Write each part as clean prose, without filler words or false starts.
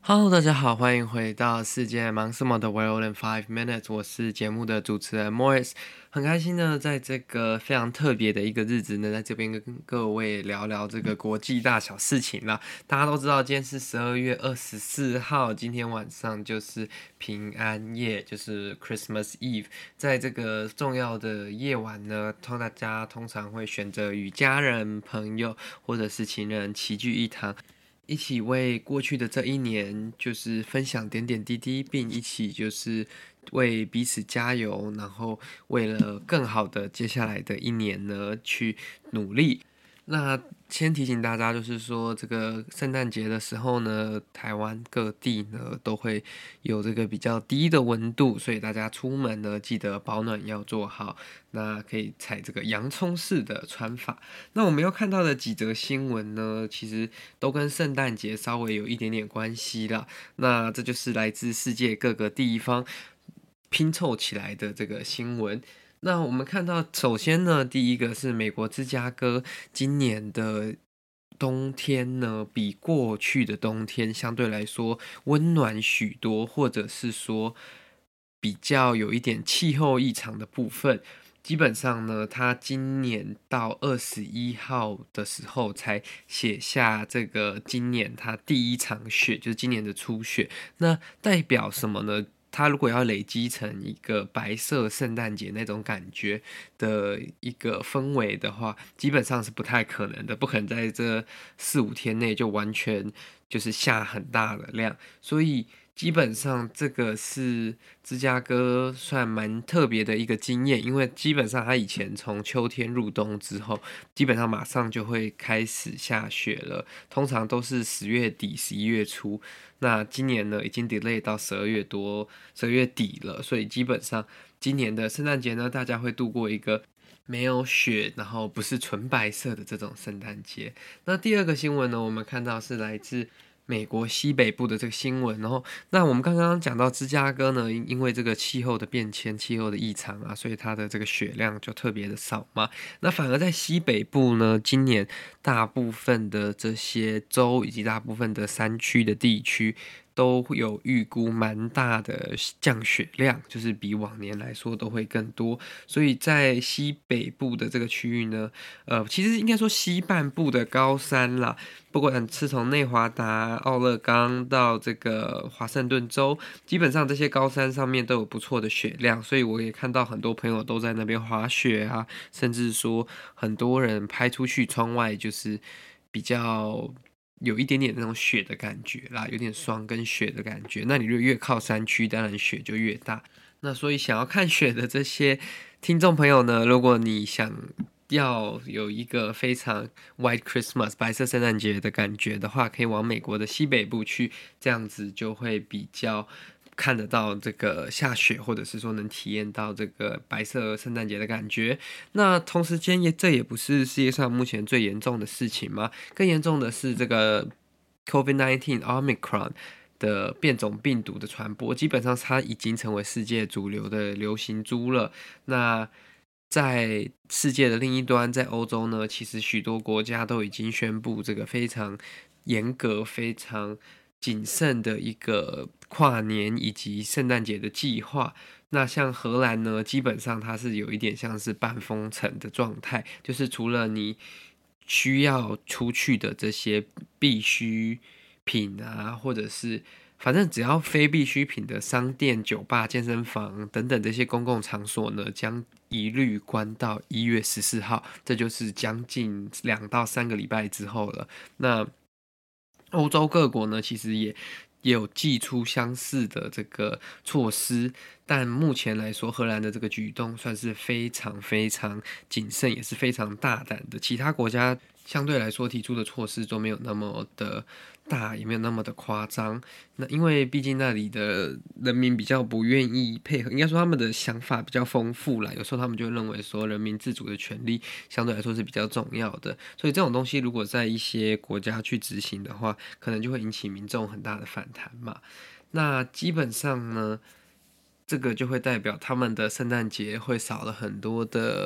Hello，大家好，欢迎回到世界忙什么的 World in 5 Minutes，我是节目的主持人 Morris，很开心呢，在这个非常特别的一个日子呢，在这边跟各位聊聊这个国际大小事情啦。大家都知道，今天是12月24号，今天晚上就是平安夜，就是 Christmas Eve。在这个重要的夜晚呢，大家通常会选择与家人、朋友或者是情人齐聚一堂。一起为过去的这一年，就是分享点点滴滴，并一起就是为彼此加油，然后为了更好的接下来的一年呢，去努力。那先提醒大家，就是说这个圣诞节的时候呢，台湾各地呢都会有这个比较低的温度，所以大家出门呢记得保暖要做好。那可以采这个洋葱式的穿法。那我们要看到的几则新闻呢，其实都跟圣诞节稍微有一点点关系啦。那这就是来自世界各个地方拼凑起来的这个新闻。那我们看到，首先呢，第一个是美国芝加哥今年的冬天呢，比过去的冬天相对来说温暖许多，或者是说比较有一点气候异常的部分。基本上呢，他今年到21号的时候才写下这个今年他第一场雪，就是今年的初雪。那代表什么呢？它如果要累积成一个白色圣诞节那种感觉的一个氛围的话，基本上是不太可能的，不可能在这4-5天内就完全就是下很大的量，所以基本上这个是芝加哥算蛮特别的一个经验，因为基本上它以前从秋天入冬之后，基本上马上就会开始下雪了，通常都是10月底、11月初。那今年呢，已经 delay 到12月多、12月底了，所以基本上今年的圣诞节呢，大家会度过一个没有雪，然后不是纯白色的这种圣诞节。那第二个新闻呢，我们看到是来自美国西北部的这个新闻，然后那我们刚刚讲到芝加哥呢，因为这个气候的变迁、气候的异常啊，所以它的这个雪量就特别的少嘛。那反而在西北部呢，今年大部分的这些州以及大部分的山区的地区，都有预估蛮大的降雪量，就是比往年来说都会更多。所以在西北部的这个区域呢，其实应该说西半部的高山啦，不管是从内华达、奥勒冈到这个华盛顿州，基本上这些高山上面都有不错的雪量，所以我也看到很多朋友都在那边滑雪啊，甚至说很多人拍出去窗外就是比较有一点点那种雪的感觉啦，有点霜跟雪的感觉。那你就越靠山区，当然雪就越大。那所以想要看雪的这些听众朋友呢，如果你想要有一个非常 White Christmas 白色圣诞节的感觉的话，可以往美国的西北部去，这样子就会比较看得到这个下雪，或者是说能体验到这个白色圣诞节的感觉。那同时间这也不是世界上目前最严重的事情嘛，更严重的是这个 COVID-19 Omicron 的变种病毒的传播，基本上它已经成为世界主流的流行株了。那在世界的另一端，在欧洲呢，其实许多国家都已经宣布这个非常严格、非常谨慎的一个跨年以及圣诞节的计划。那像荷兰呢，基本上它是有一点像是半封城的状态，就是除了你需要出去的这些必需品啊，或者是反正只要非必需品的商店、酒吧、健身房等等这些公共场所呢，将一律关到1月14号，这就是将近2到3个礼拜之后了。那欧洲各国呢，其实也有祭出相似的这个措施，但目前来说，荷兰的这个举动算是非常非常谨慎，也是非常大胆的。其他国家相对来说提出的措施都没有那么的大，也没有那么的夸张。那因为毕竟那里的人民比较不愿意配合，应该说他们的想法比较丰富啦。有时候他们就认为说人民自主的权利相对来说是比较重要的，所以这种东西如果在一些国家去执行的话，可能就会引起民众很大的反弹嘛。那基本上呢，这个就会代表他们的圣诞节会少了很多的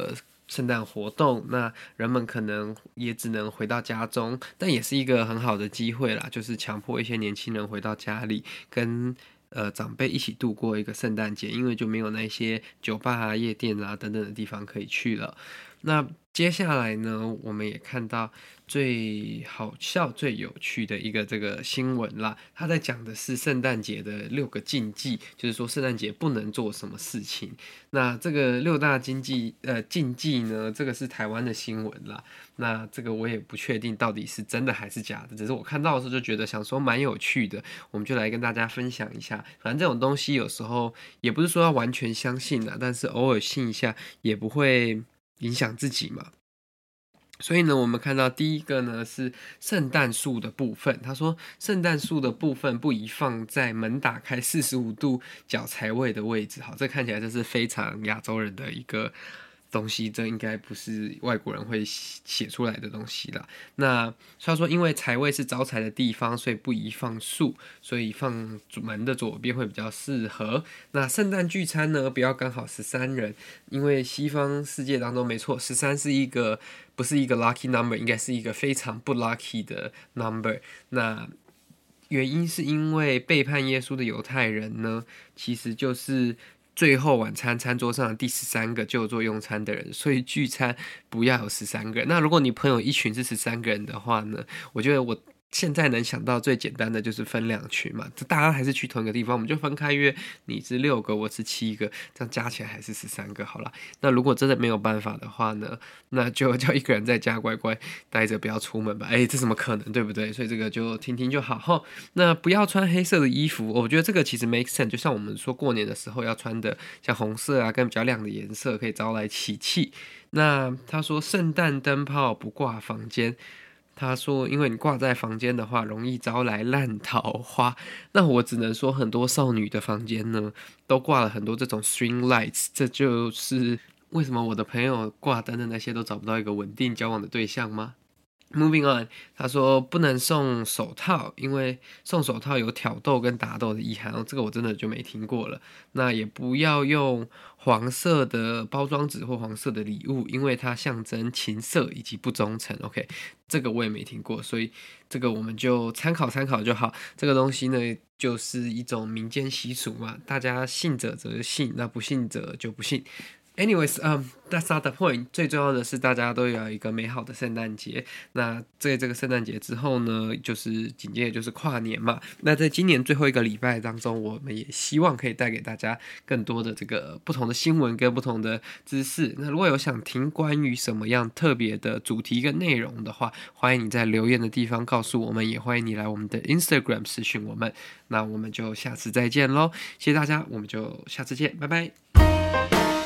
圣诞活动，那人们可能也只能回到家中，但也是一个很好的机会啦，就是强迫一些年轻人回到家里，跟长辈一起度过一个圣诞节，因为就没有那些酒吧啊、夜店啊等等的地方可以去了。那接下来呢，我们也看到最好笑、最有趣的一个这个新闻啦。他在讲的是圣诞节的6个禁忌，就是说圣诞节不能做什么事情。那这个6大禁忌呢，这个是台湾的新闻啦。那这个我也不确定到底是真的还是假的，只是我看到的时候就觉得想说蛮有趣的，我们就来跟大家分享一下。反正这种东西有时候也不是说要完全相信啦，但是偶尔信一下也不会影响自己嘛。所以呢，我们看到第一个呢是圣诞树的部分。他说，圣诞树的部分不宜放在门打开45度角财位的位置。好，这看起来就是非常亚洲人的一个东西，这应该不是外国人会写出来的东西啦。那他说，因为财位是招财的地方，所以不宜放树，所以放门的左边会比较适合。那圣诞聚餐呢，不要刚好13人，因为西方世界当中没错，13是一个不是一个 lucky number， 应该是一个非常不 lucky 的 number。那原因是因为背叛耶稣的犹太人呢，其实就是最后晚餐餐桌上的第13个就坐用餐的人，所以聚餐不要有13个人。那如果你朋友一群是13个人的话呢，我觉得我现在能想到最简单的就是分2群嘛，大家还是去同一个地方，我们就分开约，你是6个，我是7个，这样加起来还是13个好了。那如果真的没有办法的话呢，那就叫一个人在家乖乖待着，不要出门吧。这怎么可能，对不对？所以这个就听听就好齁。那不要穿黑色的衣服，我觉得这个其实 make sense， 就像我们说过年的时候要穿的像红色啊，跟比较亮的颜色可以招来喜气。那他说圣诞灯泡不挂房间。他说，因为你挂在房间的话，容易招来烂桃花。那我只能说，很多少女的房间呢，都挂了很多这种 string lights， 这就是为什么我的朋友挂灯的那些都找不到一个稳定交往的对象吗？Moving on， 他说不能送手套，因为送手套有挑逗跟打斗的意涵，这个我真的就没听过了。那也不要用黄色的包装纸或黄色的礼物，因为它象征情色以及不忠诚。OK， 这个我也没听过，所以这个我们就参考参考就好。这个东西呢，就是一种民间习俗嘛，大家信者则信，那不信者就不信。Anyways，that's not the point。最重要的是，大家都有一个美好的圣诞节。那在这个圣诞节之后呢，就是紧接着就是跨年嘛。那在今年最后一个礼拜当中，我们也希望可以带给大家更多的这个不同的新闻跟不同的知识。那如果有想听关于什么样特别的主题跟内容的话，欢迎你在留言的地方告诉我们，也欢迎你来我们的 Instagram 私讯我们。那我们就下次再见咯，谢谢大家，我们就下次见，拜拜。